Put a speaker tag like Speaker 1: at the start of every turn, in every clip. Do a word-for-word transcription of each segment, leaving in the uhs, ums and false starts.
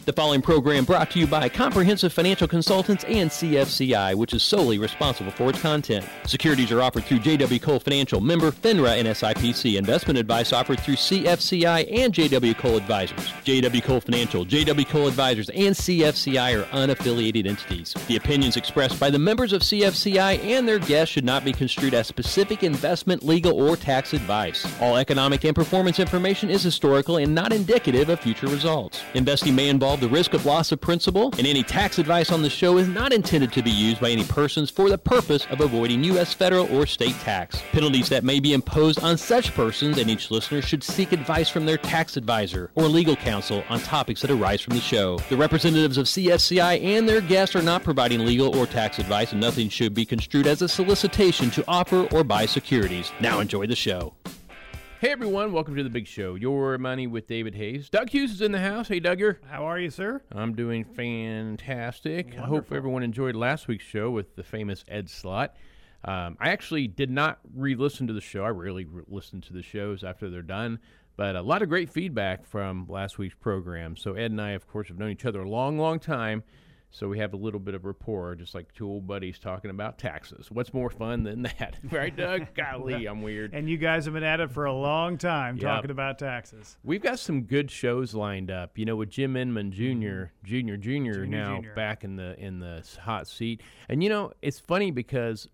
Speaker 1: The following program brought to you by Comprehensive Financial Consultants and C F C I, which is solely responsible for its content. Securities are offered through J W. Cole Financial, member FINRA and S I P C. Investment advice offered through C F C I and J W. Cole Advisors. J W. Cole Financial, J W. Cole Advisors, and C F C I are unaffiliated entities. The opinions expressed by the members of C F C I and their guests should not be construed as specific investment, legal, or tax advice. All economic and performance information is historical and not indicative of future results. Investing may involve the risk of loss of principal, and any tax advice on the show is not intended to be used by any persons for the purpose of avoiding U S federal or state tax. Penalties that may be imposed on such persons and each listener should seek advice from their tax advisor or legal counsel on topics that arise from the show. The representatives of C F C I and their guests are not providing legal or tax advice, and nothing should be construed as a solicitation to offer or buy securities. Now enjoy the show.
Speaker 2: Hey everyone, welcome to the big show, Your Money with David Hayes. Doug Hughes is in the house. Hey Dougger.
Speaker 3: How are you, sir?
Speaker 2: I'm doing fantastic.
Speaker 3: Wonderful.
Speaker 2: I hope everyone enjoyed last week's show with the famous Ed Slott. Um, I actually did not re-listen to the show. I rarely re- listen to the shows after they're done, but a lot of great feedback from last week's program. So Ed and I, of course, have known each other a long, long time. So we have a little bit of rapport, just like two old buddies talking about taxes. What's more fun than that? Right, Doug? Golly, I'm weird.
Speaker 3: And you guys have been at it for a long time,
Speaker 2: Yep.
Speaker 3: talking about taxes.
Speaker 2: We've got some good shows lined up. You know, with Jim Inman Junior, Junior, Junior,
Speaker 3: Junior,
Speaker 2: now
Speaker 3: Junior.
Speaker 2: back in the in the hot seat. And you know, it's funny because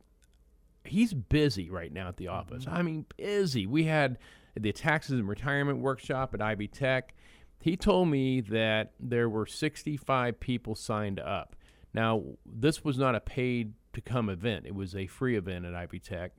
Speaker 2: he's busy right now at the office. I mean, busy. We had the taxes and retirement workshop at Ivy Tech. He told me that there were sixty-five people signed up. Now, this was not a paid-to-come event. It was a free event at Ivy Tech.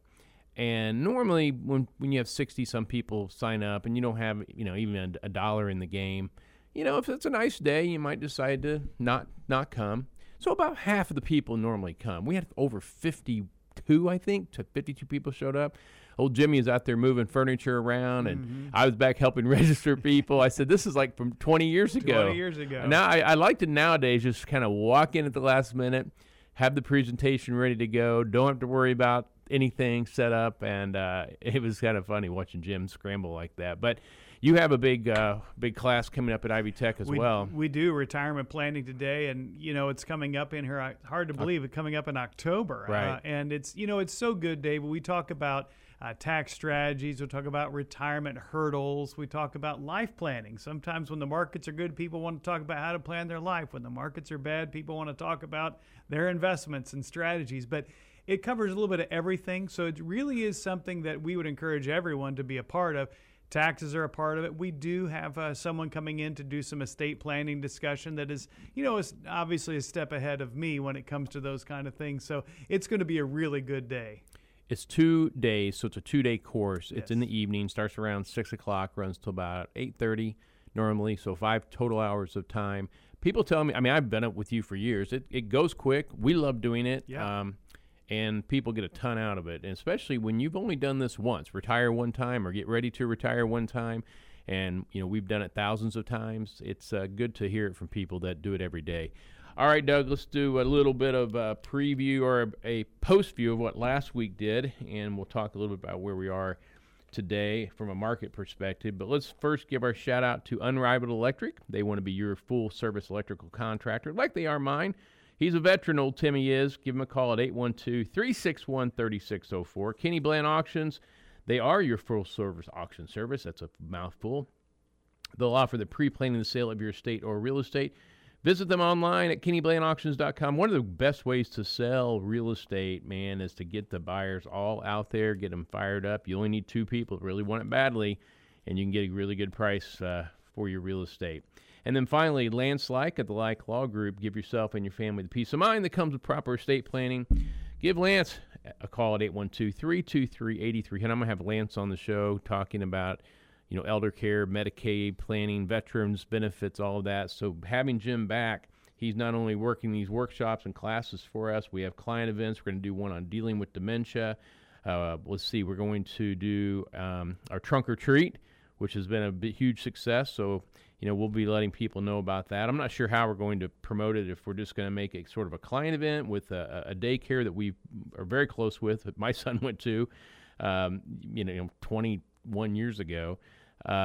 Speaker 2: And normally, when when you have sixty-some people sign up and you don't have, you know, even a, a dollar in the game, you know, if it's a nice day, you might decide to not not come. So about half of the people normally come. We had over fifty-two, I think, to fifty-two people showed up. Old Jimmy is out there moving furniture around, and
Speaker 3: Mm-hmm.
Speaker 2: I was back helping register people. I said, this is like from twenty years ago.
Speaker 3: twenty years ago.
Speaker 2: Now, I, I like to nowadays just kind of walk in at the last minute, have the presentation ready to go, don't have to worry about anything set up, and uh, it was kind of funny watching Jim scramble like that. But you have a big uh, big class coming up at Ivy Tech as
Speaker 3: we,
Speaker 2: well.
Speaker 3: We do retirement planning today, and, you know, it's coming up in here. I- Hard to believe it coming up in October.
Speaker 2: Right.
Speaker 3: Uh, and it's, you know, it's so good, David. We talk about Uh, tax strategies. We talk about retirement hurdles. We talk about life planning. Sometimes when the markets are good, people want to talk about how to plan their life. When the markets are bad, people want to talk about their investments and strategies. But it covers a little bit of everything. So it really is something that we would encourage everyone to be a part of. Taxes are a part of it. We do have uh, someone coming in to do some estate planning discussion that is, you know, is obviously a step ahead of me when it comes to those kind of things. So it's going to be a really good day.
Speaker 2: It's two days, so it's a two-day course.
Speaker 3: Yes.
Speaker 2: It's in the evening, starts around six o'clock, runs till about eight thirty normally, so five total hours of time. People tell me, I mean, I've been up with you for years. It it goes quick. We love doing it,
Speaker 3: Yeah.
Speaker 2: um, and people get a ton out of it, and especially when you've only done this once, retire one time or get ready to retire one time, and, you know, we've done it thousands of times. It's uh, good to hear it from people that do it every day. All right, Doug, let's do a little bit of a preview or a, a post view of what last week did, and we'll talk a little bit about where we are today from a market perspective. But let's first give our shout out to Unrivaled Electric. They want to be your full service electrical contractor, like they are mine. He's a veteran, old Timmy is. Give him a call at eight one two, three six one, three six zero four. Kenny Bland Auctions, they are your full service auction service. That's a mouthful. They'll offer the pre-planning the sale of your estate or real estate. Visit them online at kenny bland auctions dot com. One of the best ways to sell real estate, man, is to get the buyers all out there, get them fired up. You only need two people that really want it badly, and you can get a really good price uh, for your real estate. And then finally, Lance Like at the Like Law Group. Give yourself and your family the peace of mind that comes with proper estate planning. Give Lance a call at eight one two, three two three, eight three hundred. I'm going to have Lance on the show talking about, you know, elder care, Medicaid, planning, veterans benefits, all of that. So having Jim back, he's not only working these workshops and classes for us, we have client events. We're going to do one on dealing with dementia. Uh, let's see, we're going to do um, our trunk or treat, which has been a big, huge success. So, you know, we'll be letting people know about that. I'm not sure how we're going to promote it, if we're just going to make it sort of a client event with a, a daycare that we are very close with, that my son went to, um, you know, twenty-one years ago. Um,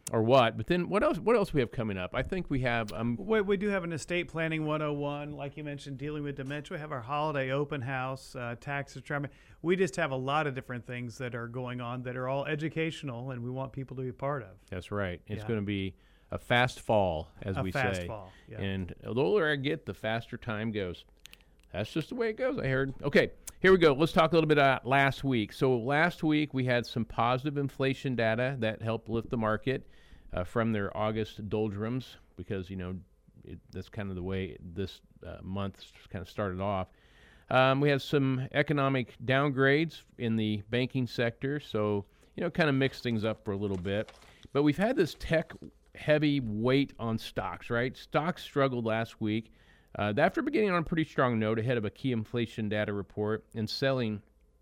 Speaker 2: or what. But then what else? What else we have coming up? I think we have. Um,
Speaker 3: we, we do have an estate planning one oh one, like you mentioned, dealing with dementia. We have our holiday open house, uh, tax retirement. We just have a lot of different things that are going on that are all educational, and we want people to be part of.
Speaker 2: That's right. It's
Speaker 3: Yeah.
Speaker 2: going to be a fast fall, as
Speaker 3: A
Speaker 2: we
Speaker 3: fast
Speaker 2: say.
Speaker 3: fall, yeah.
Speaker 2: And the older I get, the faster time goes. That's just the way it goes, I heard. Okay, here we go. Let's talk a little bit about last week. So last week we had some positive inflation data that helped lift the market uh, from their August doldrums, because, you know, it, that's kind of the way this uh, month kind of started off. Um, we had some economic downgrades in the banking sector, so, you know, kind of mixed things up for a little bit. But we've had this tech heavy weight on stocks, right? Stocks struggled last week uh, after beginning on a pretty strong note ahead of a key inflation data report and selling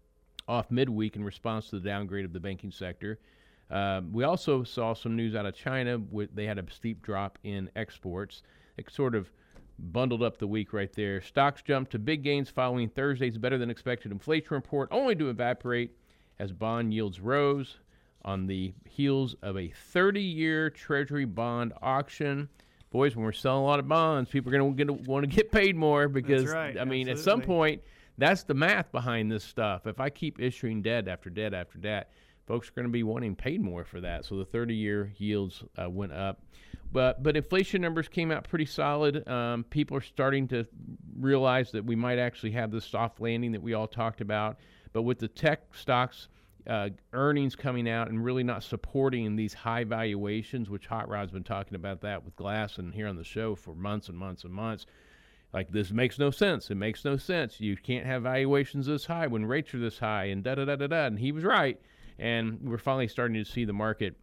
Speaker 2: off midweek in response to the downgrade of the banking sector. Uh, we also saw some news out of China. With, they had a steep drop in exports. It sort of bundled up the week right there. Stocks jumped to big gains following Thursday's better-than-expected inflation report, only to evaporate as bond yields rose on the heels of a thirty-year Treasury bond auction. Boys, when we're selling a lot of bonds, people are going to want to get paid more because,
Speaker 3: That's right.
Speaker 2: I mean,
Speaker 3: Absolutely.
Speaker 2: at some point, that's the math behind this stuff. If I keep issuing debt after debt after debt, folks are going to be wanting paid more for that. So the thirty-year yields uh, went up. But but inflation numbers came out pretty solid. Um, people are starting to realize that we might actually have this soft landing that we all talked about. But with the tech stocks uh, earnings coming out and really not supporting these high valuations, which Hot Rod's been talking about that with Glass and here on the show for months and months and months. Like, this makes no sense. It makes no sense. You can't have valuations this high when rates are this high and da-da-da-da-da. And he was right. And we're finally starting to see the market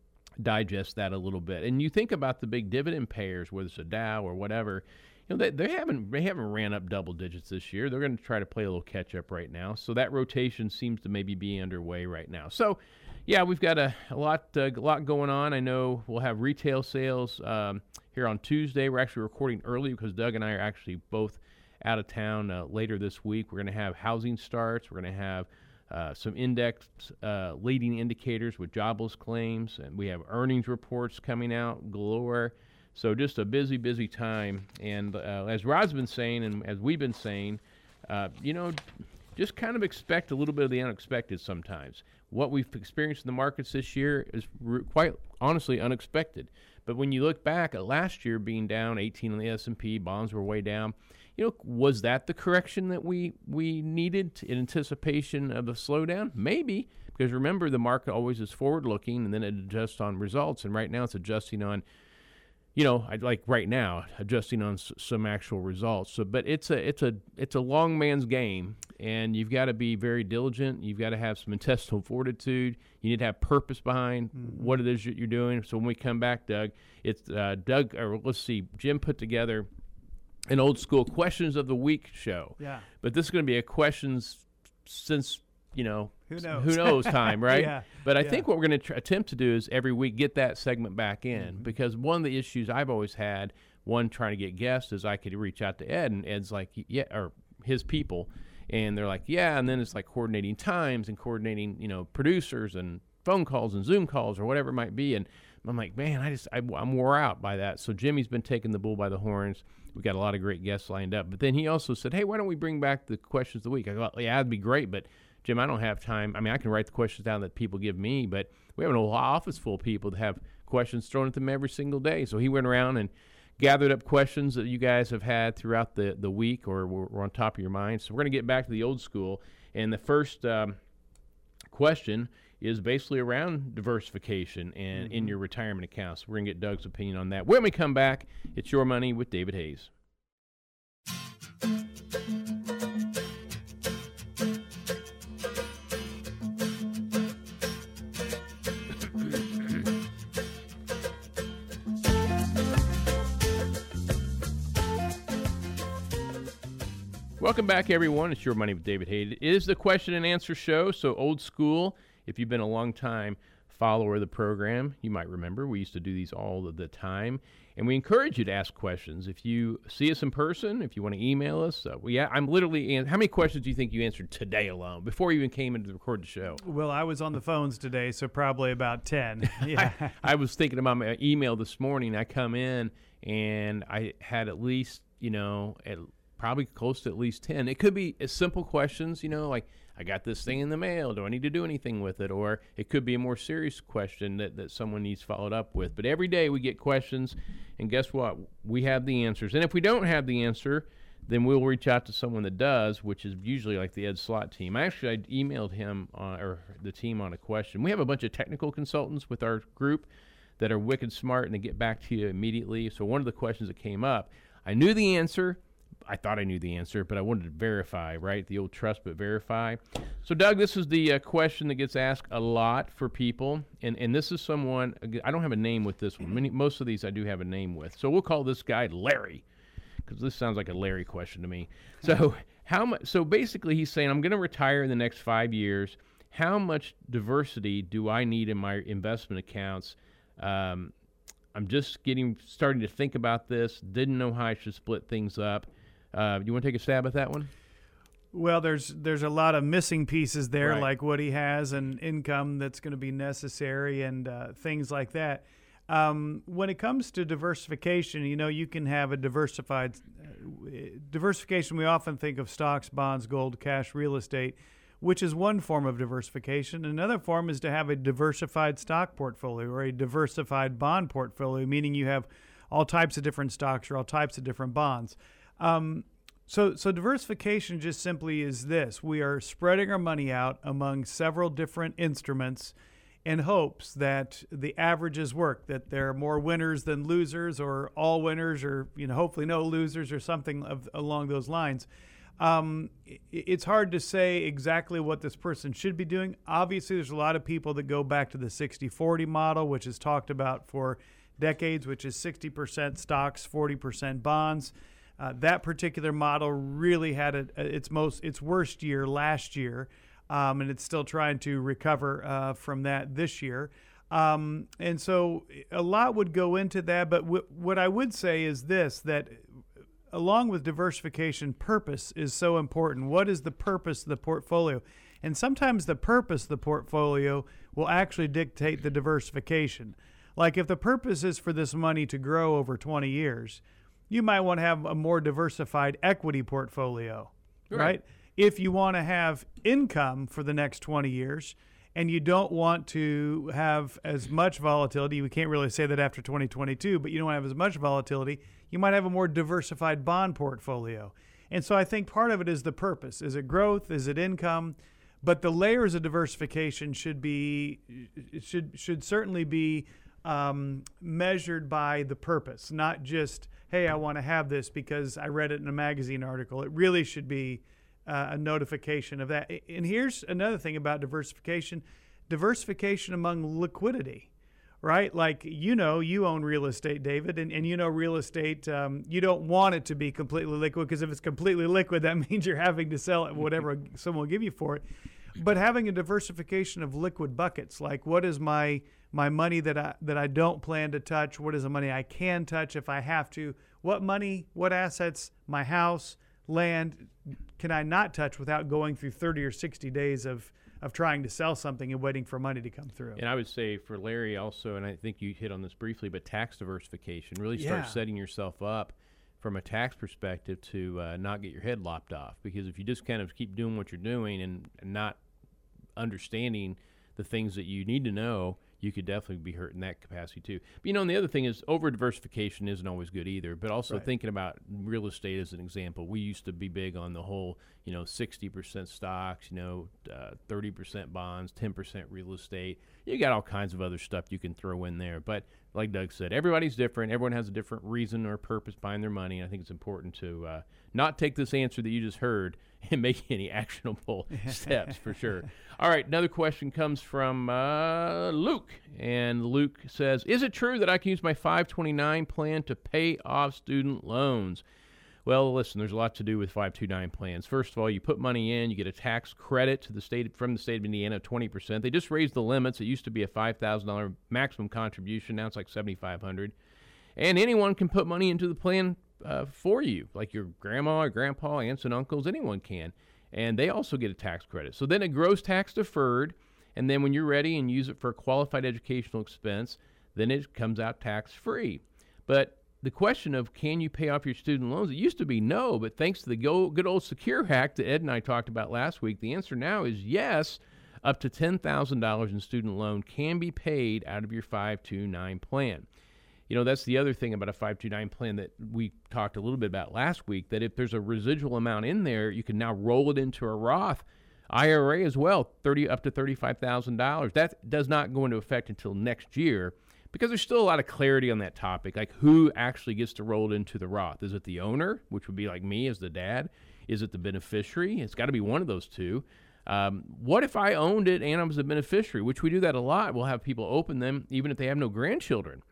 Speaker 2: digest that a little bit. And you think about the big dividend payers, whether it's a Dow or whatever, you know, they, they haven't they haven't ran up double digits this year. They're going to try to play a little catch up right now. So that rotation seems to maybe be underway right now. So, yeah, we've got a, a lot uh, a lot going on. I know we'll have retail sales um, here on Tuesday. We're actually recording early because Doug and I are actually both out of town uh, later this week. We're going to have housing starts. We're going to have Uh, some index uh, leading indicators with jobless claims, and we have earnings reports coming out galore. So just a busy, busy time. And uh, as Rod's been saying, and as we've been saying, uh, you know, just kind of expect a little bit of the unexpected sometimes. What we've experienced in the markets this year is re- quite honestly unexpected. But when you look back at last year being down eighteen on the S and P, bonds were way down. You know, was that the correction that we, we needed in anticipation of a slowdown? Maybe, because remember, the market always is forward-looking, and then it adjusts on results. And right now it's adjusting on, you know, like right now, adjusting on s- some actual results. So, but it's a it's a it's a long man's game, and you've got to be very diligent. You've got to have some intestinal fortitude. You need to have purpose behind mm-hmm. what it is that you're doing. So when we come back, Doug, it's uh, Doug, or let's see, Jim put together an old school questions of the week show.
Speaker 3: Yeah.
Speaker 2: But this is going to be a questions since, you know,
Speaker 3: who knows,
Speaker 2: who knows time, right?
Speaker 3: Yeah.
Speaker 2: But I
Speaker 3: yeah.
Speaker 2: think what we're going to tr- attempt to do is every week get that segment back in mm-hmm. because one of the issues I've always had, one trying to get guests, is I could reach out to Ed, and Ed's like, yeah, or his people, and they're like, yeah, and then it's like coordinating times and coordinating, you know, producers and phone calls and Zoom calls or whatever it might be, and I'm like, man, I just I, I'm wore out by that. So Jimmy's been taking the bull by the horns. We've got a lot of great guests lined up. But then he also said, hey, why don't we bring back the questions of the week? I thought, yeah, that'd be great. But, Jim, I don't have time. I mean, I can write the questions down that people give me, but we have a whole office full of people that have questions thrown at them every single day. So he went around and gathered up questions that you guys have had throughout the, the week or were, were on top of your mind. So we're going to get back to the old school. And the first um, question is basically around diversification and mm-hmm. in your retirement accounts. We're going to get Doug's opinion on that. When we come back, it's Your Money with David Hayes. Welcome back, everyone. It's Your Money with David Hayes. It is the question and answer show, so old school. If you've been a long time follower of the program, you might remember we used to do these all of the time. And we encourage you to ask questions. If you see us in person, if you want to email us, uh, we, I'm literally, how many questions do you think you answered today alone, before you even came in to record the show?
Speaker 3: Well, I was on the phones today, so probably about ten. Yeah.
Speaker 2: I, I was thinking about my email this morning. I come in, and I had at least, you know, at, probably close to at least ten. It could be as simple questions, you know, like, I got this thing in the mail. Do I need to do anything with it? Or it could be a more serious question that, that someone needs followed up with. But every day we get questions, and guess what? We have the answers. And if we don't have the answer, then we'll reach out to someone that does, which is usually like the Ed Slott team. Actually, I emailed him on, or the team on a question. We have a bunch of technical consultants with our group that are wicked smart, and they get back to you immediately. So one of the questions that came up, I knew the answer. I thought I knew the answer, but I wanted to verify, right? The old trust but verify. So, Doug, this is the uh, question that gets asked a lot for people, and, and this is someone, I don't have a name with this one. Many, most of these I do have a name with. So we'll call this guy Larry, because this sounds like a Larry question to me. So how much? So basically he's saying, I'm going to retire in the next five years. How much diversity do I need in my investment accounts? Um, I'm just getting starting to think about this. Didn't know how I should split things up. Uh, do you want to take a stab at that one?
Speaker 3: Well, there's there's a lot of missing pieces there,
Speaker 2: Right.
Speaker 3: like what he has and income that's going to be necessary and uh, things like that. Um, when it comes to diversification, you know, you can have a diversified uh, diversification. We often think of stocks, bonds, gold, cash, real estate, which is one form of diversification. Another form is to have a diversified stock portfolio or a diversified bond portfolio, meaning you have all types of different stocks or all types of different bonds. Um, so, so diversification just simply is this. We are spreading our money out among several different instruments in hopes that the averages work, that there are more winners than losers, or all winners, or, you know, hopefully no losers, or something of, along those lines. Um, it, it's hard to say exactly what this person should be doing. Obviously, there's a lot of people that go back to the sixty forty model, which is talked about for decades, which is sixty percent stocks, forty percent bonds. Uh, that particular model really had a, a, its most its worst year last year, um, and it's still trying to recover uh, from that this year. Um, and so a lot would go into that. But w- what I would say is this, that along with diversification, purpose is so important. What is the purpose of the portfolio? And sometimes the purpose of the portfolio will actually dictate the diversification. Like if the purpose is for this money to grow over twenty years, you might want to have a more diversified equity portfolio, right? right? If you want to have income for the next twenty years and you don't want to have as much volatility, we can't really say that after twenty twenty-two, but you don't have as much volatility, you might have a more diversified bond portfolio. And so I think part of it is the purpose. Is it growth? Is it income? But the layers of diversification should be, should, should certainly be um, measured by the purpose, not just, hey, I want to have this because I read it in a magazine article. It really should be uh, a notification of that. And here's another thing about diversification, diversification among liquidity, right? Like, you know, you own real estate, David, and, and you know real estate, um, you don't want it to be completely liquid, because if it's completely liquid, that means you're having to sell it, whatever someone will give you for it. But having a diversification of liquid buckets, like what is my my money that I that I don't plan to touch? What is the money I can touch if I have to? What money, what assets, my house, land, can I not touch without going through thirty or sixty days of, of trying to sell something and waiting for money to come through?
Speaker 2: And I would say for Larry also, and I think you hit on this briefly, but tax diversification, really start
Speaker 3: Yeah.
Speaker 2: setting yourself up from a tax perspective to uh, not get your head lopped off. Because if you just kind of keep doing what you're doing and, and not understanding the things that you need to know, you could definitely be hurt in that capacity too. But, you know, and the other thing is over diversification isn't always good either, but also
Speaker 3: Right.
Speaker 2: thinking about real estate as an example. We used to be big on the whole, you know, sixty percent stocks, you know, uh, thirty percent bonds, ten percent real estate. You got all kinds of other stuff you can throw in there. But like Doug said, everybody's different. Everyone has a different reason or purpose behind their money. And I think it's important to uh, not take this answer that you just heard and make any actionable steps for sure. All right, another question comes from uh, Luke. And Luke says, is it true that I can use my five twenty-nine plan to pay off student loans? Well, listen, there's a lot to do with five two nine plans. First of all, you put money in, you get a tax credit to the state from the state of Indiana of twenty percent. They just raised the limits. It used to be a five thousand dollars maximum contribution. Now it's like seventy-five hundred dollars. And anyone can put money into the plan uh, for you, like your grandma or grandpa, aunts and uncles, anyone can. And they also get a tax credit. So then it grows tax deferred, and then when you're ready and use it for a qualified educational expense, then it comes out tax free. But the question of can you pay off your student loans, it used to be no, but thanks to the good old Secure Act that Ed and I talked about last week, the answer now is yes. Up to ten thousand dollars in student loan can be paid out of your five two nine plan. You know, that's the other thing about a five two nine plan that we talked a little bit about last week, that if there's a residual amount in there, you can now roll it into a Roth I R A as well, thirty up to thirty-five thousand dollars. That does not go into effect until next year, because there's still a lot of clarity on that topic, like who actually gets to roll it into the Roth. Is it the owner, which would be like me as the dad? Is it the beneficiary? It's got to be one of those two. Um, what if I owned it and I was a beneficiary, which we do that a lot. We'll have people open them even if they have no grandchildren.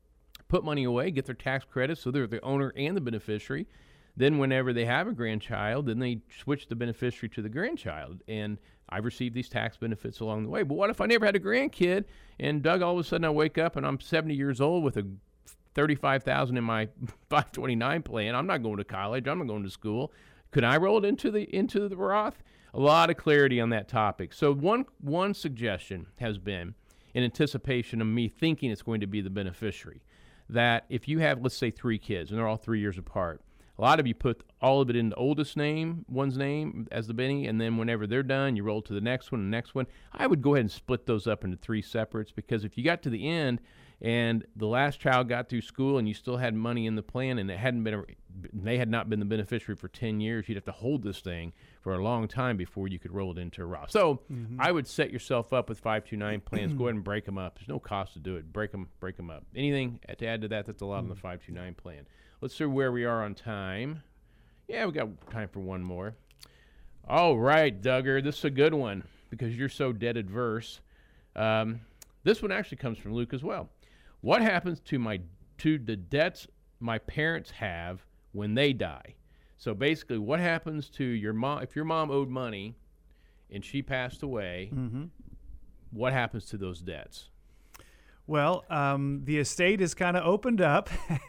Speaker 2: Put money away, get their tax credits, so they're the owner and the beneficiary. Then whenever they have a grandchild, then they switch the beneficiary to the grandchild. And I've received these tax benefits along the way. But what if I never had a grandkid, and Doug, all of a sudden I wake up and I'm seventy years old with a thirty-five thousand in my five twenty-nine plan. I'm not going to college. I'm not going to school. Could I roll it into the into the Roth? A lot of clarity on that topic. So one one suggestion has been, in anticipation of me thinking it's going to be the beneficiary, that if you have, let's say, three kids, and they're all three years apart, a lot of you put all of it in the oldest name, one's name as the Benny, and then whenever they're done, you roll to the next one, the next one. I would go ahead and split those up into three separates, because if you got to the end and the last child got through school and you still had money in the plan and it hadn't been, a, they had not been the beneficiary for ten years, you'd have to hold this thing for a long time before you could roll it into a Roth. So mm-hmm. I would set yourself up with five two nine plans. Go ahead and break them up. There's no cost to do it. Break them, break them up. Anything to add to that? That's a lot mm-hmm. on the five two nine plan. Let's see where we are on time. Yeah, we got time for one more. All right, Duggar, this is a good one because you're so debt adverse. Um, this one actually comes from Luke as well. What happens to my to the debts my parents have when they die? So basically, what happens to your mom if your mom owed money and she passed away? Mm-hmm. What happens to those debts?
Speaker 3: Well, um, the estate is kind of opened up,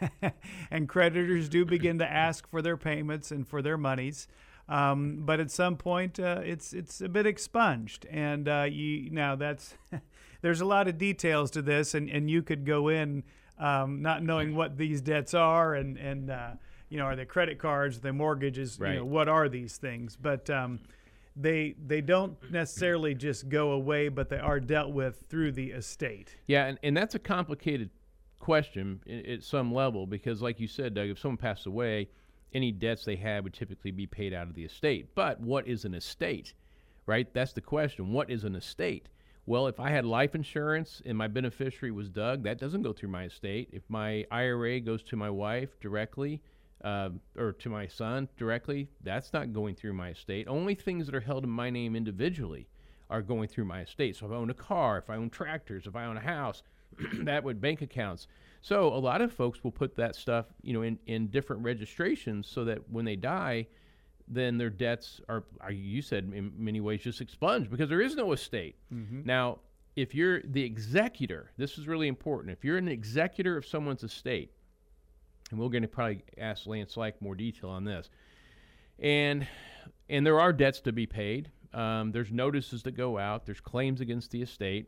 Speaker 3: and creditors do begin to ask for their payments and for their monies. Um, but at some point, uh, it's it's a bit expunged, and uh, you now that's there's a lot of details to this, and, and you could go in um, not knowing what these debts are, and and uh, you know, are they credit cards, the mortgages, right. You know, what are these things? But um, they they don't necessarily just go away, but they are dealt with through the estate.
Speaker 2: Yeah, and, and that's a complicated question at some level, because like you said, Doug, if someone passed away, any debts they had would typically be paid out of the estate. But what is an estate, right? That's the question. What is an estate? Well, if I had life insurance and my beneficiary was Doug, that doesn't go through my estate. If my I R A goes to my wife directly, uh, or to my son directly, that's not going through my estate. Only things that are held in my name individually are going through my estate. So if I own a car, if I own tractors, if I own a house, that would bank accounts. So a lot of folks will put that stuff, you know, in, in different registrations so that when they die, then their debts are, are, you said, in many ways just expunged because there is no estate. Mm-hmm. Now, if you're the executor, this is really important. If you're an executor of someone's estate, and we're going to probably ask Lance Like more detail on this, and and there are debts to be paid. Um, there's notices that go out. There's claims against the estate.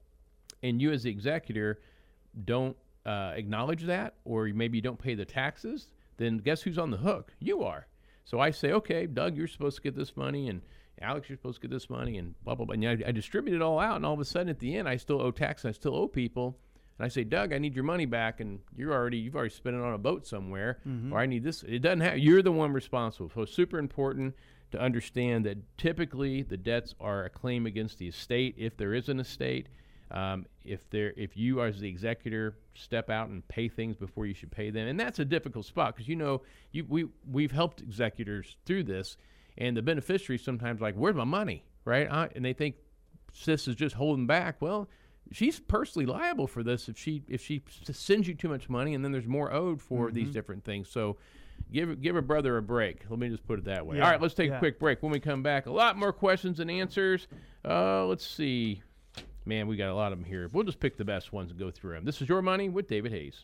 Speaker 2: And you as the executor don't uh, acknowledge that, or maybe you don't pay the taxes, then guess who's on the hook? You are. So I say, okay, Doug, you're supposed to get this money, and Alex, you're supposed to get this money, and blah, blah, blah. And I, I distribute it all out, and all of a sudden at the end, I still owe tax, and I still owe people. And I say, Doug, I need your money back, and you're already, you've already spent it on a boat somewhere, mm-hmm. or I need this. It doesn't have, you're the one responsible. So it's super important to understand that typically the debts are a claim against the estate, if there is an estate. Um, if there, if you as the executor step out and pay things before you should pay them, and that's a difficult spot because you know you, we we've helped executors through this, and the beneficiary sometimes like, where's my money, right? I, and they think sis is just holding back. Well, she's personally liable for this if she if she sends you too much money, and then there's more owed for mm-hmm. these different things. So Give give a brother a break. Let me just put it that way.
Speaker 3: Yeah,
Speaker 2: All right, let's take
Speaker 3: yeah.
Speaker 2: a quick break. When we come back, a lot more questions and answers. Uh, let's see. Man, we got a lot of them here. We'll just pick the best ones and go through them. This is Your Money with David Hayes.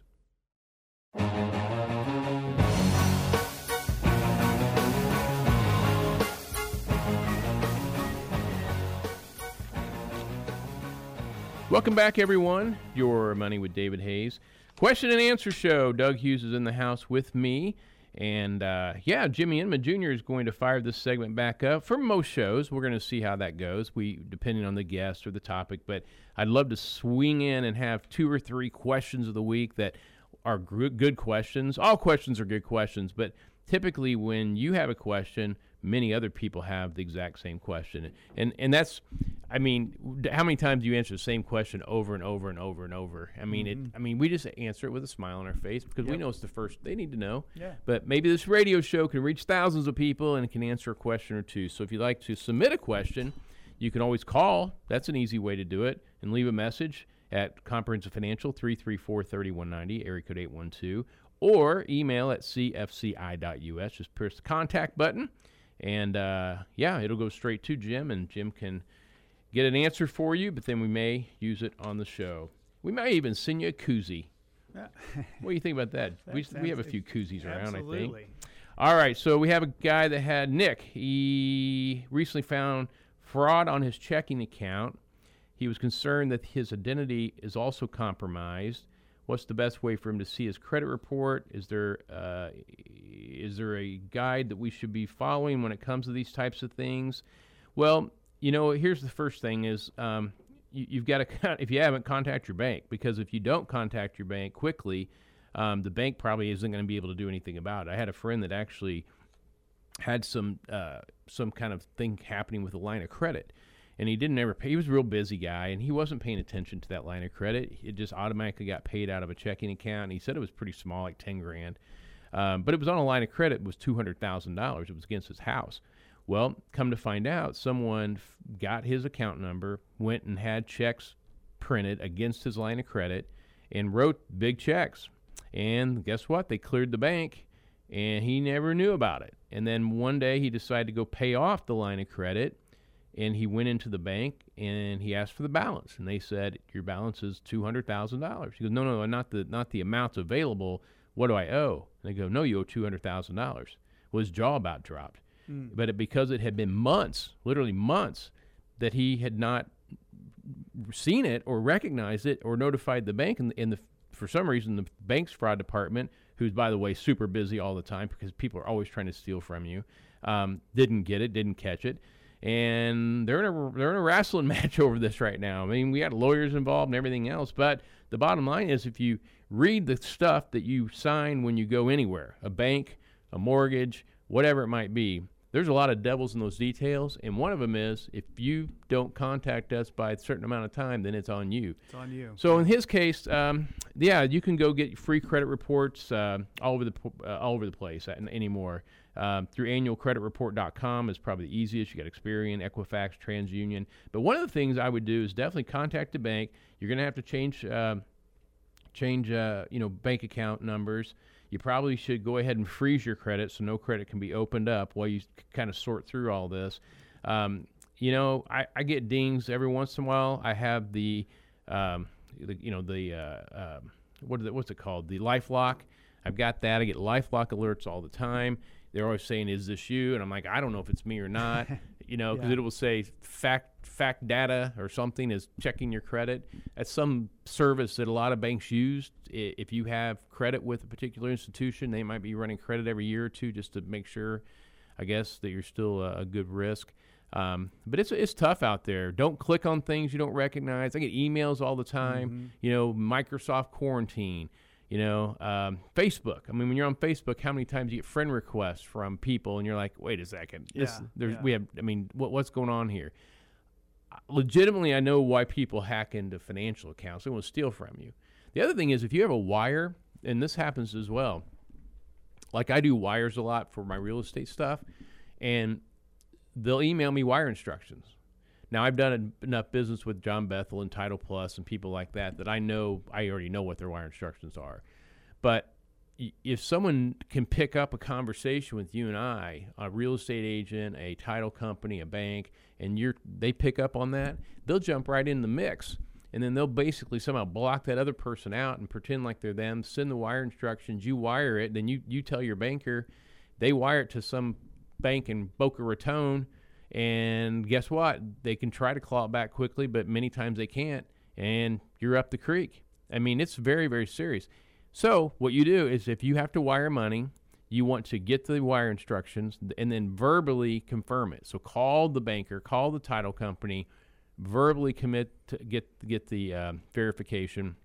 Speaker 2: Welcome back, everyone. Your Money with David Hayes. Question and answer show. Doug Hughes is in the house with me. And, uh, yeah, Jimmy Inman Junior is going to fire this segment back up. For most shows, we're going to see how that goes, we depending on the guest or the topic. But I'd love to swing in and have two or three questions of the week that are gr- good questions. All questions are good questions, but typically when you have a question, many other people have the exact same question. And and that's, I mean, how many times do you answer the same question over and over and over and over? I mean, mm-hmm. it. I mean, we just answer it with a smile on our face because yep. we know it's the first they need to know.
Speaker 3: Yeah.
Speaker 2: But maybe this radio show can reach thousands of people and can answer a question or two. So if you'd like to submit a question, you can always call. That's an easy way to do it. And leave a message at Comprehensive Financial, three three four, three one nine zero, area code eight one two, or email at c f c i dot u s. Just press the contact button. And, uh, yeah, it'll go straight to Jim, and Jim can get an answer for you, but then we may use it on the show. We might even send you a koozie. What do you think about that? that we we have a few koozies around,
Speaker 3: absolutely.
Speaker 2: I think. All right, so we have a guy that had Nick. He recently found fraud on his checking account. He was concerned that his identity is also compromised. What's the best way for him to see his credit report? Is there uh, is there a guide that we should be following when it comes to these types of things? Well, you know, here's the first thing is um, you, you've got to, if you haven't, contact your bank, because if you don't contact your bank quickly, um, the bank probably isn't going to be able to do anything about it. I had a friend that actually had some uh, some kind of thing happening with a line of credit. And he didn't ever pay. He was a real busy guy, and he wasn't paying attention to that line of credit. It just automatically got paid out of a checking account. And he said it was pretty small, like ten grand. Um, but it was on a line of credit. It was two hundred thousand dollars. It was against his house. Well, come to find out, someone f- got his account number, went and had checks printed against his line of credit, and wrote big checks. And guess what? They cleared the bank, and he never knew about it. And then one day he decided to go pay off the line of credit. And he went into the bank and he asked for the balance, and they said, "Your balance is two hundred thousand dollars." He goes, "No, no, not the not the amounts available. What do I owe?" And they go, "No, you owe two hundred thousand dollars." Well, his jaw about dropped, mm. but it, because it had been months, literally months, that he had not seen it or recognized it or notified the bank, and, and the, for some reason the bank's fraud department, who's by the way super busy all the time because people are always trying to steal from you, um, didn't get it, didn't catch it. And they're in a they're in a wrestling match over this right now. I mean, we got lawyers involved and everything else. But the bottom line is, if you read the stuff that you sign when you go anywhere, a bank, a mortgage, whatever it might be, there's a lot of devils in those details. And one of them is, if you don't contact us by a certain amount of time, then it's on you.
Speaker 3: It's on you.
Speaker 2: So in his case, um, yeah, you can go get free credit reports uh, all over the uh, all over the place anymore. Um, through annual credit report dot com is probably the easiest. You got Experian, Equifax, TransUnion. But one of the things I would do is definitely contact the bank. You're going to have to change, uh, change, uh, you know, bank account numbers. You probably should go ahead and freeze your credit so no credit can be opened up while you kind of sort through all this. Um, you know, I, I get dings every once in a while. I have the, um, the you know, the uh, uh, what is it, what's it called? The LifeLock. I've got that. I get LifeLock alerts all the time. They're always saying, "Is this you?" And I'm like, I don't know if it's me or not, you know, because yeah. it will say fact fact data or something is checking your credit. That's some service that a lot of banks use. If you have credit with a particular institution, they might be running credit every year or two just to make sure, I guess, that you're still a, a good risk. Um, but it's it's tough out there. Don't click on things you don't recognize. I get emails all the time, mm-hmm. you know, Microsoft quarantine. You know, um, Facebook. I mean, when you're on Facebook, how many times you get friend requests from people, and you're like, "Wait a second, this,
Speaker 3: yeah,
Speaker 2: there's,
Speaker 3: yeah.
Speaker 2: we have. I mean, what, what's going on here?" Legitimately, I know why people hack into financial accounts. They want to steal from you. The other thing is, if you have a wire, and this happens as well. Like I do wires a lot for my real estate stuff, and they'll email me wire instructions. Now, I've done enough business with John Bethel and Title Plus and people like that that I know, I already know what their wire instructions are. But y- if someone can pick up a conversation with you and I, a real estate agent, a title company, a bank, and you're they pick up on that, they'll jump right in the mix. And then they'll basically somehow block that other person out and pretend like they're them, send the wire instructions, you wire it, then you, you tell your banker, they wire it to some bank in Boca Raton, and guess what? They can try to claw it back quickly, but many times they can't, and you're up the creek. I mean, it's very, very serious. So what you do is if you have to wire money, you want to get the wire instructions and then verbally confirm it. So call the banker, call the title company, verbally commit to get get the uh, verification,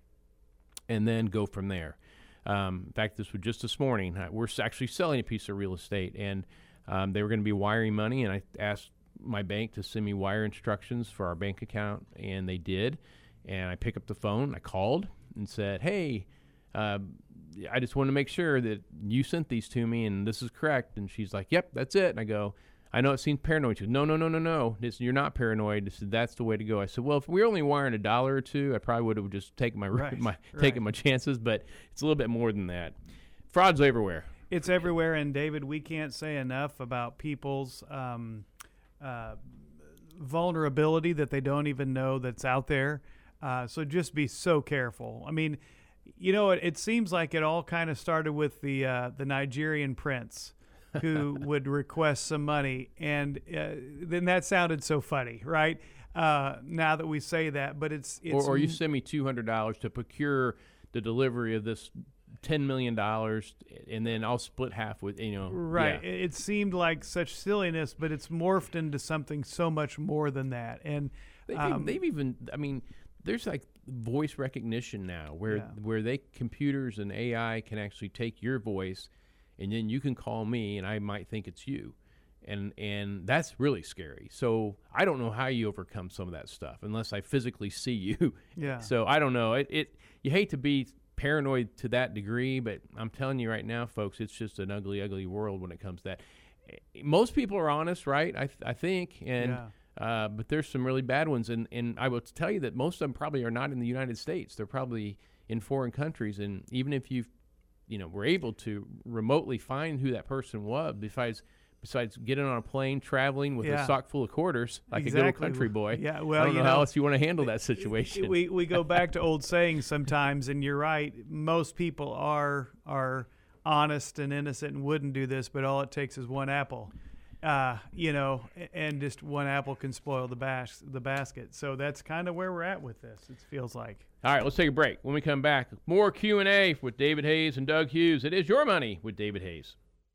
Speaker 2: and then go from there. Um, in fact, this was just this morning. Uh, we're actually selling a piece of real estate, and um, they were going to be wiring money, and I asked my bank to send me wire instructions for our bank account, and they did. And I picked up the phone, I called, and said, hey, uh, I just want to make sure that you sent these to me, and this is correct. And she's like, yep, that's it. And I go, I know it seems paranoid. She goes, no, no, no, no, no. This, you're not paranoid. This, that's the way to go. I said, well, if we were only wiring a dollar or two, I probably would have just taken my,
Speaker 3: right,
Speaker 2: my
Speaker 3: right.
Speaker 2: taken my chances. But it's a little bit more than that. Fraud's everywhere.
Speaker 3: It's everywhere. And David, we can't say enough about people's um, uh, vulnerability that they don't even know that's out there. Uh, so just be so careful. I mean, you know, it, it seems like it all kind of started with the uh, the Nigerian prince who would request some money. And uh, then that sounded so funny, right? Uh, now that we say that, but it's... it's
Speaker 2: or, or you send me two hundred dollars to procure the delivery of this ten million dollars, and then I'll split half with, you know.
Speaker 3: Right.
Speaker 2: Yeah.
Speaker 3: It, it seemed like such silliness, but it's morphed into something so much more than that. And
Speaker 2: They've,
Speaker 3: um,
Speaker 2: even, they've even, I mean, there's like voice recognition now where,
Speaker 3: Yeah.
Speaker 2: where they, computers and A I can actually take your voice, and then you can call me, and I might think it's you. And and that's really scary. So I don't know how you overcome some of that stuff unless I physically see you.
Speaker 3: Yeah.
Speaker 2: So I don't know. It, it you hate to be paranoid to that degree, but I'm telling you right now, folks, it's just an ugly, ugly world when it comes to that. Most people are honest, right? I th- I think, and
Speaker 3: Yeah.
Speaker 2: uh, but there's some really bad ones, and and I will tell you that most of them probably are not in the United States. They're probably in foreign countries, and even if you, you know, were able to remotely find who that person was, besides. Besides getting on a plane, traveling with
Speaker 3: Yeah.
Speaker 2: a sock full of quarters, like
Speaker 3: Exactly.
Speaker 2: a good old country boy.
Speaker 3: Yeah, well,
Speaker 2: I don't
Speaker 3: you
Speaker 2: know, how
Speaker 3: know,
Speaker 2: else you want to handle that situation.
Speaker 3: We we go back to old sayings sometimes, and you're right. Most people are are honest and innocent and wouldn't do this, but all it takes is one apple, uh, you know, and just one apple can spoil the bas- the basket. So that's kind of where we're at with this. It feels like.
Speaker 2: All right, let's take a break. When we come back, more Q and A with David Hayes and Doug Hughes. It is Your Money with David Hayes.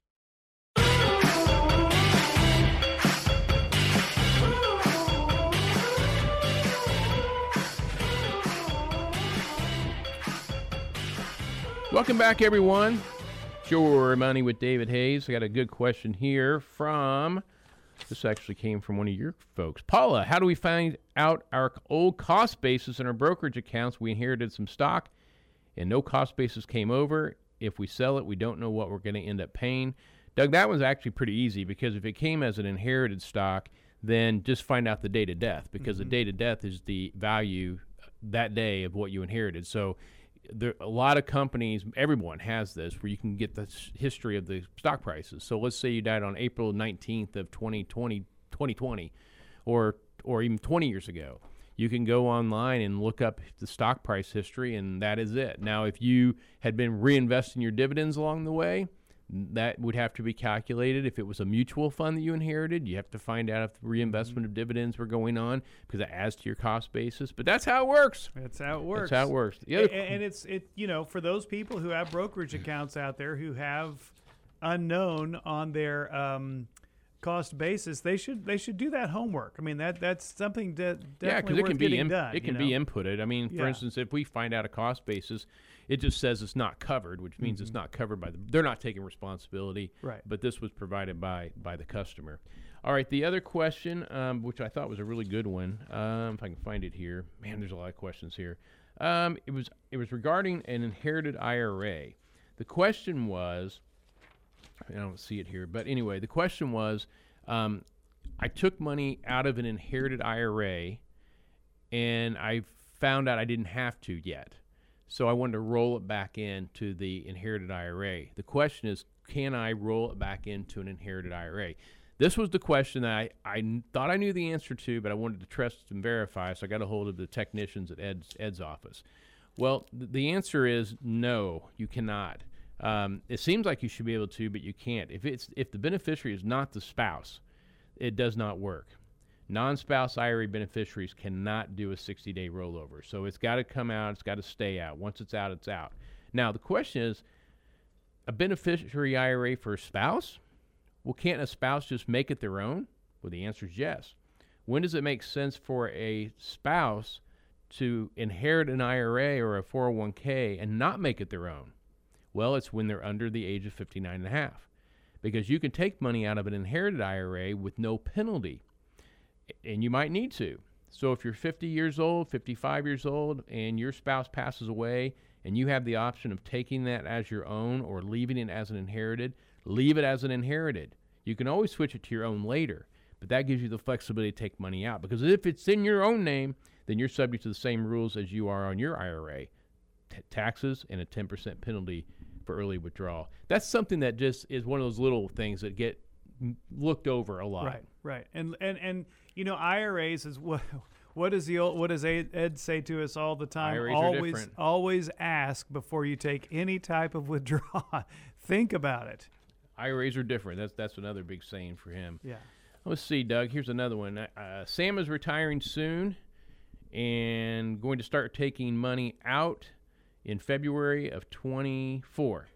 Speaker 2: Welcome back, everyone. It's Your Money with David Hayes. I got a good question here from, this actually came from one of your folks. Paula, how do we find out our old cost basis in our brokerage accounts? We inherited some stock and no cost basis came over. If we sell it, we don't know what we're going to end up paying. Doug, that one's actually pretty easy because if it came as an inherited stock, then just find out the date of death because mm-hmm. the date of death is the value that day of what you inherited. So there a lot of companies, everyone has this, where you can get the history of the stock prices. So let's say you died on April nineteenth of twenty twenty, twenty twenty, or or even twenty years ago. You can go online and look up the stock price history, and that is it. Now, if you had been reinvesting your dividends along the way, that would have to be calculated. If it was a mutual fund that you inherited, you have to find out if the reinvestment of dividends were going on because it adds to your cost basis. But that's how it works.
Speaker 3: That's how it works.
Speaker 2: That's how it works.
Speaker 3: The other and, and it's it you know for those people who have brokerage accounts out there who have unknown on their um, cost basis, they should they should do that homework. I mean that that's something that definitely
Speaker 2: yeah, because it
Speaker 3: worth
Speaker 2: can be
Speaker 3: getting
Speaker 2: in,
Speaker 3: done.
Speaker 2: it can
Speaker 3: you
Speaker 2: be
Speaker 3: know?
Speaker 2: inputted. I mean, for
Speaker 3: Yeah.
Speaker 2: instance, if we find out a cost basis, it just says it's not covered, which means mm-hmm. it's not covered by the. They're not taking responsibility.
Speaker 3: Right.
Speaker 2: But this was provided by by the customer. All right. The other question, um, which I thought was a really good one, um, if I can find it here. Man, there's a lot of questions here. Um, it was it was regarding an inherited I R A. The question was, I don't see it here, but anyway, the question was, um, I took money out of an inherited I R A, and I found out I didn't have to yet. So I wanted to roll it back into the inherited I R A. The question is, can I roll it back into an inherited I R A? This was the question that I, I thought I knew the answer to, but I wanted to trust and verify, so I got a hold of the technicians at Ed's, Ed's office. Well, th- the answer is no, you cannot. Um, it seems like you should be able to, but you can't. If it's if the beneficiary is not the spouse, it does not work. Non-spouse I R A beneficiaries cannot do a sixty-day rollover. So it's got to come out. It's got to stay out. Once it's out, it's out. Now, the question is, a beneficiary I R A for a spouse? Well, can't a spouse just make it their own? Well, the answer is yes. When does it make sense for a spouse to inherit an I R A or a four oh one k and not make it their own? Well, it's when they're under the age of fifty-nine and a half, because you can take money out of an inherited I R A with no penalty, and you might need to. So if you're fifty years old, fifty-five years old, and your spouse passes away, and you have the option of taking that as your own or leaving it as an inherited, leave it as an inherited. You can always switch it to your own later, but that gives you the flexibility to take money out, because if it's in your own name, then you're subject to the same rules as you are on your I R A, T- taxes and a ten percent penalty for early withdrawal. That's something that just is one of those little things that get looked over a lot.
Speaker 3: Right, right. And and and you know, I R As is what what does the old, what does Ed say to us all the time?
Speaker 2: I R As
Speaker 3: always
Speaker 2: are different.
Speaker 3: always ask before you take any type of withdrawal. Think about it.
Speaker 2: I R As are different. That's that's another big saying for him.
Speaker 3: Yeah.
Speaker 2: Let's see, Doug. Here's another one. Uh, Sam is retiring soon and going to start taking money out in February of twenty-four.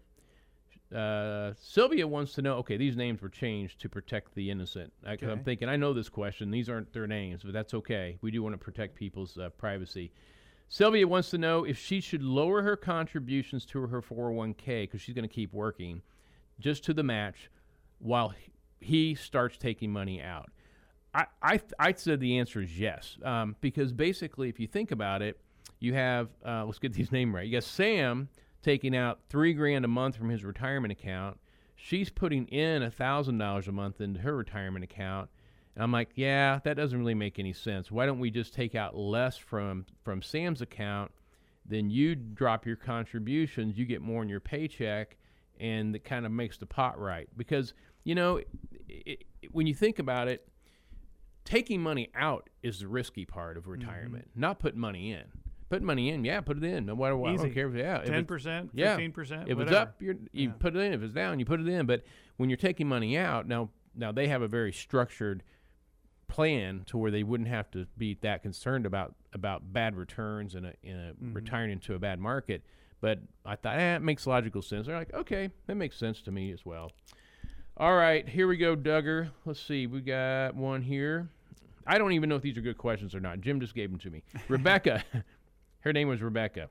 Speaker 2: Uh, Sylvia wants to know, okay, these names were changed to protect the innocent. I,
Speaker 3: Okay.
Speaker 2: I'm thinking, I know this question. These aren't their names, but that's okay. We do want to protect people's uh, privacy. Sylvia wants to know if she should lower her contributions to her four oh one k, because she's going to keep working, just to the match while he starts taking money out. I, I, I said the answer is yes, um, because basically, if you think about it, you have, uh, let's get these names right. You got Sam taking out three grand a month from his retirement account. She's putting in a thousand dollars a month into her retirement account. And I'm like, yeah, that doesn't really make any sense. Why don't we just take out less from from Sam's account? Then you drop your contributions, you get more in your paycheck, and it kind of makes the pot right. Because, you know, it, it, when you think about it, taking money out is the risky part of retirement, mm-hmm. not putting money in. Put money in, yeah, put it in. No matter what, I don't care. If, yeah,
Speaker 3: ten percent,
Speaker 2: yeah,
Speaker 3: fifteen percent,
Speaker 2: if
Speaker 3: whatever.
Speaker 2: it's up, you're, you
Speaker 3: Yeah.
Speaker 2: put it in. If it's down, you put it in. But when you're taking money out, now now they have a very structured plan to where they wouldn't have to be that concerned about about bad returns and a, in a
Speaker 3: Mm-hmm.
Speaker 2: retiring into a bad market. But I thought, eh, it makes logical sense. They're like, okay, that makes sense to me as well. All right, here we go, Duggar. Let's see, we got one here. I don't even know if these are good questions or not. Jim just gave them to me. Rebecca. Her name was Rebecca.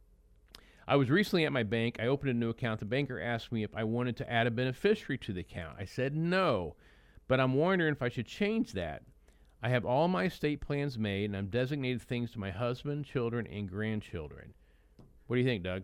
Speaker 2: I was recently at my bank. I opened a new account. The banker asked me if I wanted to add a beneficiary to the account. I said no, but I'm wondering if I should change that. I have all my estate plans made, and I've designated things to my husband, children, and grandchildren. What do you think, Doug?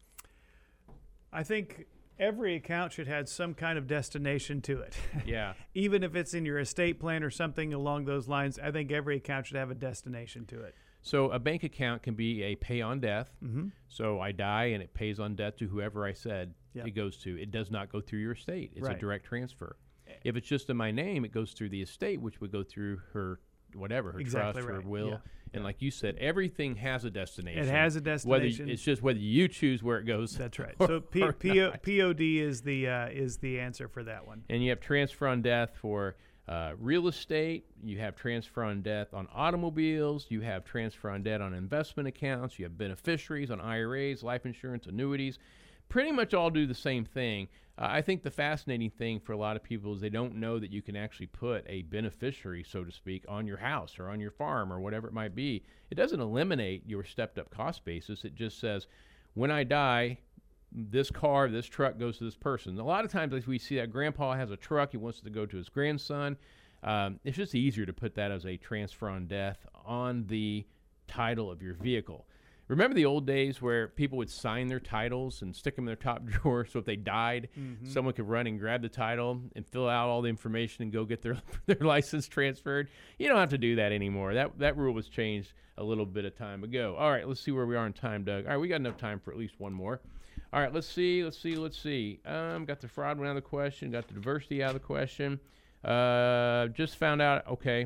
Speaker 3: I think every account should have some kind of destination to it.
Speaker 2: Yeah.
Speaker 3: Even if it's in your estate plan or something along those lines, I think every account should have a destination to it.
Speaker 2: So a bank account can be a pay on death.
Speaker 3: Mm-hmm.
Speaker 2: So I die and it pays on death to whoever I said
Speaker 3: Yep.
Speaker 2: it goes to. It does not go through your estate. It's
Speaker 3: Right.
Speaker 2: a direct transfer. If it's just in my name, it goes through the estate, which would go through her, whatever, her
Speaker 3: Exactly
Speaker 2: trust, her
Speaker 3: right.
Speaker 2: will.
Speaker 3: Yeah.
Speaker 2: And like you said, everything has a destination.
Speaker 3: It has a
Speaker 2: Whether
Speaker 3: destination.
Speaker 2: it's just whether you choose where it goes.
Speaker 3: That's right.
Speaker 2: or-
Speaker 3: So P-
Speaker 2: or
Speaker 3: P-
Speaker 2: not.
Speaker 3: P O D is the uh, is the answer for that one.
Speaker 2: And you have transfer on death for uh, real estate. You have transfer on death on automobiles. You have transfer on debt on investment accounts. You have beneficiaries on I R As, life insurance, annuities. Pretty much all do the same thing. Uh, I think the fascinating thing for a lot of people is they don't know that you can actually put a beneficiary, so to speak, on your house or on your farm or whatever it might be. It doesn't eliminate your stepped-up cost basis. It just says, when I die, this car, this truck goes to this person. A lot of times, as we see that grandpa has a truck, he wants to go to his grandson. Um, it's just easier to put that as a transfer on death on the title of your vehicle. Remember the old days where people would sign their titles and stick them in their top drawer, so if they died, mm-hmm. someone could run and grab the title and fill out all the information and go get their their license transferred? You don't have to do that anymore. That that rule was changed a little bit of time ago. All right, let's see where we are in time, Doug. All right, we got enough time for at least one more. All right, let's see, let's see, let's see. Um, got the fraud one out of the question, got the diversity out of the question. Uh, just found out, okay.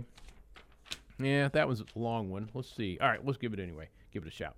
Speaker 2: Yeah, that was a long one. Let's see. All right, let's give it anyway. Give it a shout.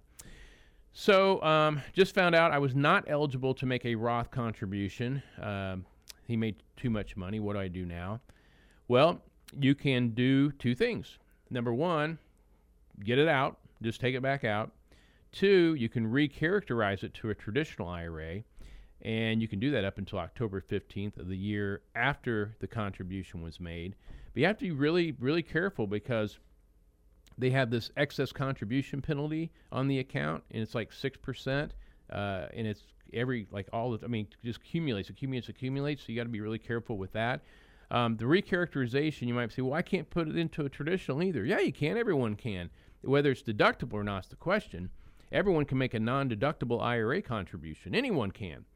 Speaker 2: So, um, just found out I was not eligible to make a Roth contribution. Um, he made too much money. What do I do now? Well, you can do two things. Number one, get it out. Just take it back out. Two, you can recharacterize it to a traditional I R A, and you can do that up until October fifteenth of the year after the contribution was made. But you have to be really, really careful because they have this excess contribution penalty on the account, and it's like six percent, uh, and it's every, like all the, I mean, just accumulates, accumulates, accumulates, so you got to be really careful with that. Um, the recharacterization, you might say, well, I can't put it into a traditional either. Yeah, you can. Everyone can. Whether it's deductible or not is the question. Everyone can make a non-deductible I R A contribution. Anyone can.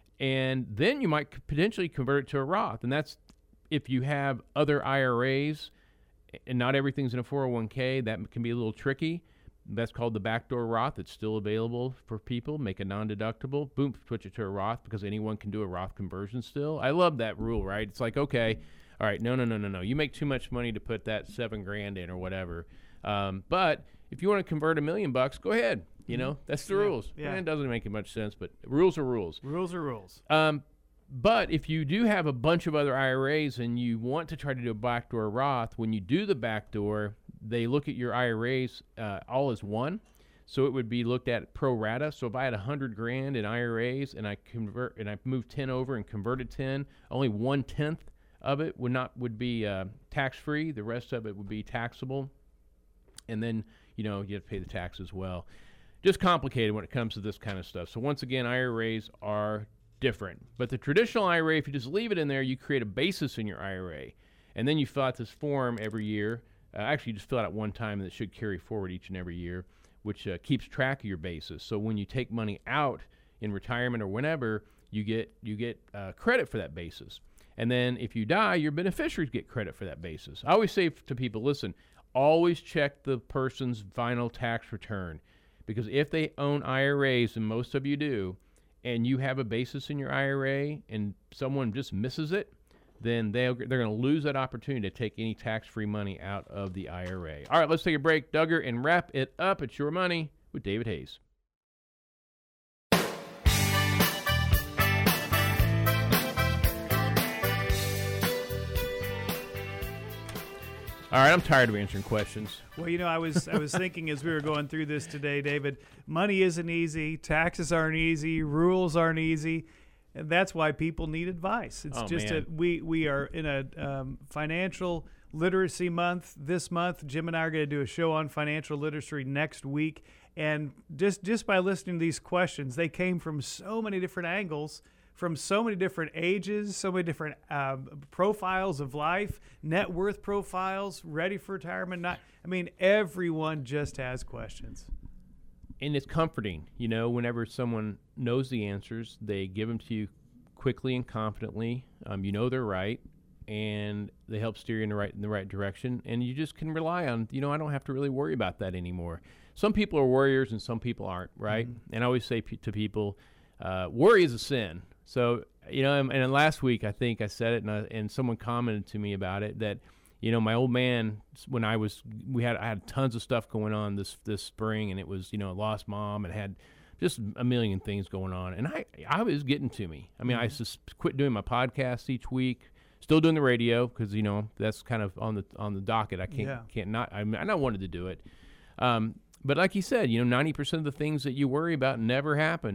Speaker 2: And then you might potentially convert it to a Roth, and that's if you have other I R As and not everything's in a four oh one k, that can be a little tricky. That's called the backdoor Roth. It's still available for people. Make a non-deductible. Boom, switch it to a Roth because anyone can do a Roth conversion still. I love that rule, right? It's like, okay, all right, no, no, no, no, no. You make too much money to put that seven grand in or whatever. Um, but if you want to convert a million bucks, go ahead. You know, that's the
Speaker 3: yeah.
Speaker 2: rules.
Speaker 3: Yeah.
Speaker 2: It doesn't make much sense, but rules are rules.
Speaker 3: Rules are rules.
Speaker 2: Um, But if you do have a bunch of other I R As and you want to try to do a backdoor Roth, when you do the backdoor, they look at your I R As uh, all as one. So it would be looked at pro rata. So if I had one hundred grand in I R As and I convert and I moved ten over and converted ten, only one tenth of it would not would be uh, tax free. The rest of it would be taxable, and then you know you have to pay the tax as well. Just complicated when it comes to this kind of stuff. So once again, I R As are different. But the traditional I R A, if you just leave it in there, you create a basis in your I R A. And then you fill out this form every year. Uh, actually, you just fill it out one time, and it should carry forward each and every year, which uh, keeps track of your basis. So when you take money out in retirement or whenever, you get you get uh, credit for that basis. And then if you die, your beneficiaries get credit for that basis. I always say to people, listen, always check the person's final tax return. Because if they own I R As, and most of you do, and you have a basis in your I R A and someone just misses it, then they'll, they're going to lose that opportunity to take any tax-free money out of the I R A. All right, let's take a break, Duggar, and wrap it up. It's Your Money with David Hayes. All right, I'm tired of answering questions.
Speaker 3: Well, you know, I was I was thinking as we were going through this today, David, money isn't easy, taxes aren't easy, rules aren't easy, and that's why people need advice. It's
Speaker 2: oh,
Speaker 3: just
Speaker 2: man.
Speaker 3: that we we are in a um, financial literacy month this month. Jim and I are going to do a show on financial literacy next week, and just just by listening to these questions, they came from so many different angles, from so many different ages, so many different uh, profiles of life, net worth profiles, ready for retirement. Not, I mean, everyone just has questions.
Speaker 2: And it's comforting, you know, whenever someone knows the answers, they give them to you quickly and confidently. Um, you know they're right, and they help steer you in the right in the right direction. And you just can rely on, you know, I don't have to really worry about that anymore. Some people are warriors and some people aren't, right? Mm-hmm. And I always say p- to people, uh, worry is a sin. So, you know, and, and last week I think I said it, and, I, and someone commented to me about it that, you know, my old man, when I was, we had, I had tons of stuff going on this this spring, and it was, you know, lost mom and had just a million things going on, and I, I was getting to me. I mean, mm-hmm. I just quit doing my podcast each week, still doing the radio because, you know, that's kind of on the on the docket. I can't yeah. can't not. I mean, I not wanted to do it, um, but like you said, you know, ninety percent of the things that you worry about never happen.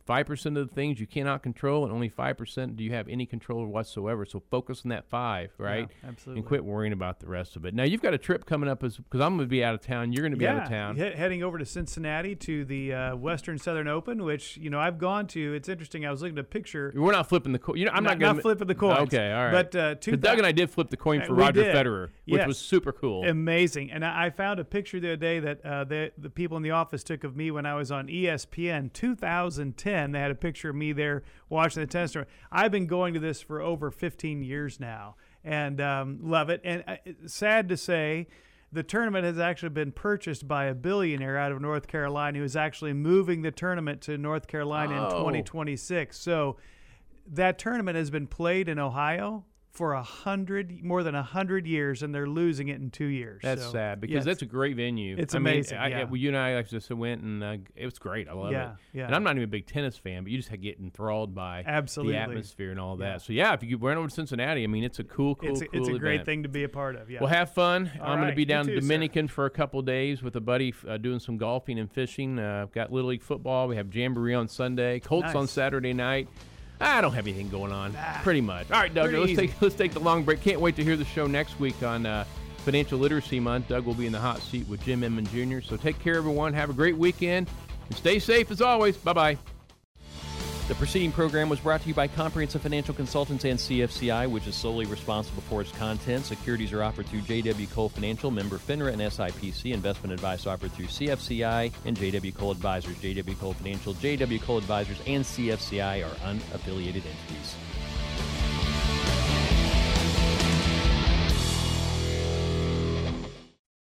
Speaker 2: five percent of the things you cannot control, and only five percent do you have any control whatsoever. So focus on that five, right?
Speaker 3: Yeah, absolutely.
Speaker 2: And quit worrying about the rest of it. Now, you've got a trip coming up because I'm going to be out of town. You're going to be
Speaker 3: yeah,
Speaker 2: out of town.
Speaker 3: He- heading over to Cincinnati to the uh, Western Southern Open, which, you know, I've gone to. It's interesting. I was looking at a picture.
Speaker 2: We're not flipping the coin. You know, I'm
Speaker 3: not,
Speaker 2: not going
Speaker 3: not flipping the coins.
Speaker 2: Okay, all right.
Speaker 3: But uh,
Speaker 2: Because Doug and I did flip the coin for Roger
Speaker 3: did.
Speaker 2: Federer, which
Speaker 3: Yes.
Speaker 2: was super cool.
Speaker 3: Amazing. And I, I found a picture the other day that uh, the, the people in the office took of me when I was on E S P N two thousand ten. They had a picture of me there watching the tennis tournament. I've been going to this for over fifteen years now and um, love it. And uh, sad to say, the tournament has actually been purchased by a billionaire out of North Carolina who is actually moving the tournament to North Carolina
Speaker 2: Oh.
Speaker 3: in twenty twenty-six. So that tournament has been played in Ohio for a hundred, more than a hundred years, and they're losing it in two years.
Speaker 2: That's
Speaker 3: So,
Speaker 2: sad because
Speaker 3: yes.
Speaker 2: that's a great venue.
Speaker 3: It's
Speaker 2: I mean,
Speaker 3: amazing,
Speaker 2: I,
Speaker 3: yeah.
Speaker 2: well, you and I just went and uh, it was great. I love
Speaker 3: Yeah,
Speaker 2: it.
Speaker 3: yeah.
Speaker 2: And I'm not even a big tennis fan, but you just get enthralled by
Speaker 3: Absolutely.
Speaker 2: the atmosphere and all that.
Speaker 3: Yeah.
Speaker 2: So yeah, if you went over to Cincinnati, I mean, it's a cool, cool,
Speaker 3: it's a,
Speaker 2: cool
Speaker 3: it's a great
Speaker 2: event.
Speaker 3: thing to be a part of. Yeah.
Speaker 2: Well, have fun.
Speaker 3: All
Speaker 2: I'm going
Speaker 3: right,
Speaker 2: to be
Speaker 3: you
Speaker 2: down
Speaker 3: too,
Speaker 2: in
Speaker 3: sir.
Speaker 2: Dominican for a couple of days with a buddy uh, doing some golfing and fishing. Uh, I've got Little League football. We have Jamboree on Sunday. Colts
Speaker 3: Nice.
Speaker 2: on Saturday night. I don't have anything going on, pretty much. All right, Doug,
Speaker 3: pretty
Speaker 2: let's
Speaker 3: easy.
Speaker 2: take let's take the long break. Can't wait to hear the show next week on uh, Financial Literacy Month. Doug will be in the hot seat with Jim Inman Junior So take care, everyone. Have a great weekend, and stay safe as always. Bye-bye.
Speaker 1: The preceding program was brought to you by Comprehensive Financial Consultants and C F C I, which is solely responsible for its content. Securities are offered through J W. Cole Financial, member FINRA and S I P C. Investment advice offered through C F C I and J W. Cole Advisors. J W. Cole Financial, J W. Cole Advisors, and C F C I are unaffiliated entities.